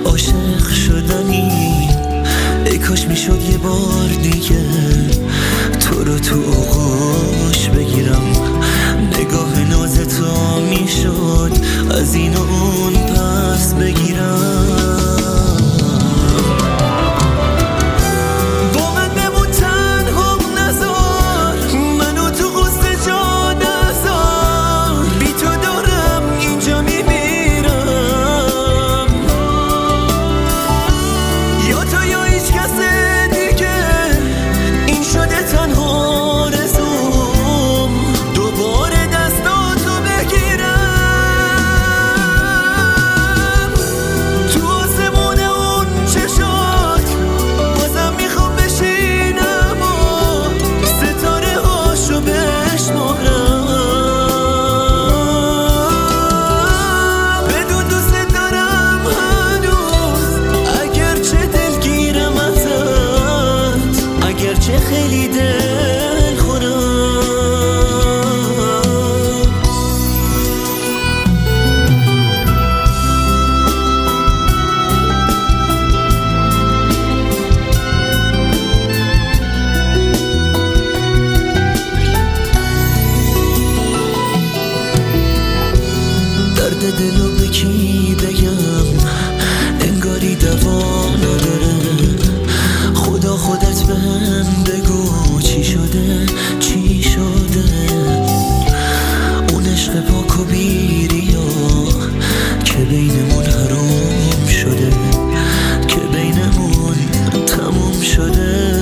عاشق شدنی، ای کاش میشد یه بار دیگه تو رو تو آغوش بگیرم. نگاه نازتا میشد از این و اون پس بگیرم. چه خیلی دل خورم. درد دلو به کی بگم، انگاری دوا نداره. خدا خودت بهم بگو چی شده چی شده. اون عشق پاک و بیریا که بینمون حرام شده، که بینمون تموم شده.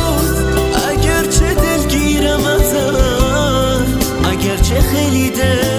چه خیلی دل